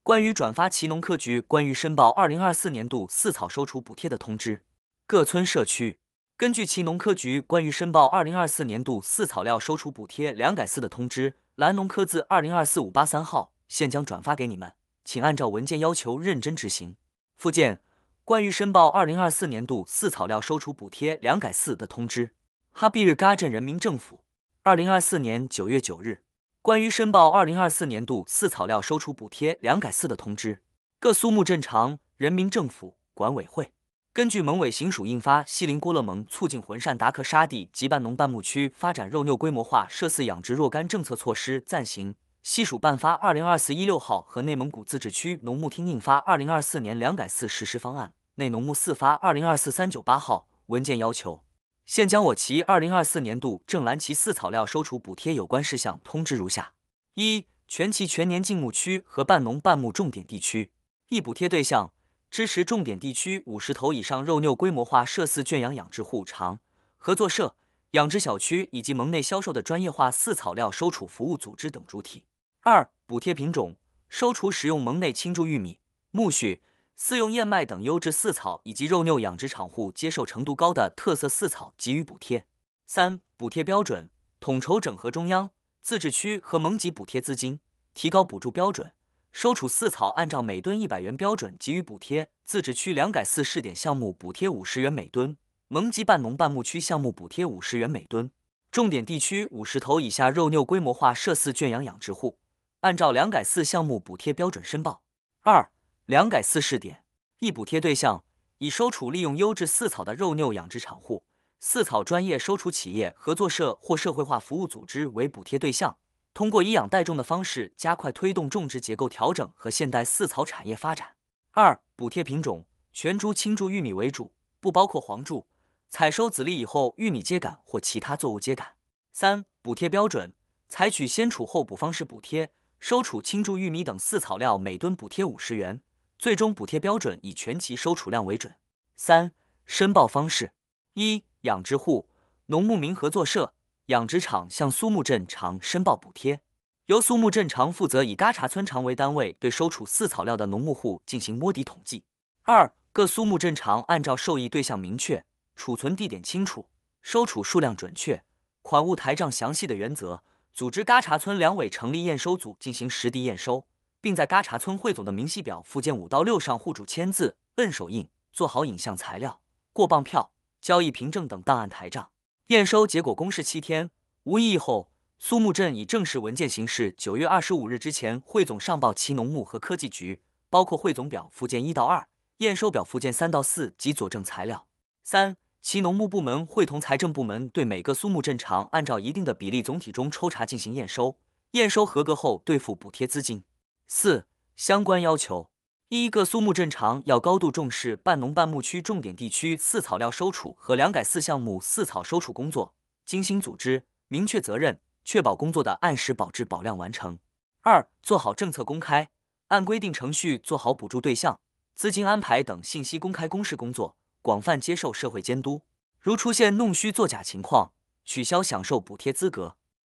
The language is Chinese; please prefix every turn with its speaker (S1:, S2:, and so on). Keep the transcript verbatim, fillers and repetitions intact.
S1: 关于转发祁农科局关于申报二零二四年度饲草收储补贴的通知，各村社区根据祁农科局关于申报二零二四年度饲草料收储补贴两改四的通知，蓝农科字二零二四五八三号，现将转发给你们，请按照文件要求认真执行。附件：关于申报二零二四年度饲草料收储补贴两改四的通知。哈毕日嘎镇人民政府，二零二四年九月九日。关于申报二零二四年度饲草料收储补贴两改四的通知，各苏木镇长人民政府管委会根据蒙委行署印发《西林郭勒盟促进浑善达克沙地及半农半牧区发展肉牛规模化设饲养殖若干政策措施暂行》，西署颁发二零二四一六号和内蒙古自治区农牧厅印发二零二四年两改四实施方案，内农牧四发二零二四三九八号文件要求。现将我旗二零二四年度正蓝旗饲草料收储补贴有关事项通知如下：一、全旗全年禁牧区和半农半牧重点地区，一补贴对象支持重点地区五十头以上肉牛规模化设饲圈养养殖户场、合作社、养殖小区以及盟内销售的专业化饲草料收储服务组织等主体。二、补贴品种收储使用盟内青贮玉米、苜蓿、饲用燕麦等优质饲草以及肉牛养殖场户接受程度高的特色饲草给予补贴。三、补贴标准统筹整合中央、自治区和盟级补贴资金，提高补助标准，收储饲草按照每吨一百元标准给予补贴。自治区两改四试点项目补贴五十元每吨，盟级半农半牧区项目补贴五十元每吨。重点地区五十头以下肉牛规模化设饲圈养养殖户，按照两改四项目补贴标准申报。二、两改四试点，一补贴对象以收储利用优质饲草的肉牛养殖场户、饲草专业收储企业、合作社或社会化服务组织为补贴对象，通过以养代种的方式加快推动种植结构调整和现代饲草产业发展。二、补贴品种全株青贮玉米为主，不包括黄贮，采收籽粒以后玉米秸秆或其他作物秸秆。三、补贴标准采取先储后补方式补贴，收储青贮玉米等饲草料每吨补贴五十元，最终补贴标准以全旗收储量为准。三、申报方式：一、养殖户、农牧民合作社、养殖场向苏木镇长申报补贴，由苏木镇长负责以嘎查村长为单位对收储饲草料的农牧户进行摸底统计。二、各苏木镇长按照受益对象明确、储存地点清楚、收储数量准确、款物台账详细的原则，组织嘎查村两委成立验收组进行实地验收，并在嘎查村汇总的明细表附件五到六上户主签字、摁手印，做好影像材料、过磅票、交易凭证等档案台账。验收结果公示七天，无异议后，苏木镇以正式文件形式九月二十五日之前汇总上报其农牧和科技局，包括汇总表附件一到二、验收表附件三到四及佐证材料。三、其农牧部门会同财政部门对每个苏木镇长按照一定的比例总体中抽查进行验收，验收合格后兑付补贴资金。四、相关要求：一、各苏木镇长要高度重视半农半牧区重点地区饲草料收储和两改四项目饲草收储工作，精心组织，明确责任，确保工作的按时保质保量完成。二、做好政策公开，按规定程序做好补助对象、资金安排等信息公开公示工作，广泛接受社会监督。如出现弄虚作假情况，取消享受补贴资格。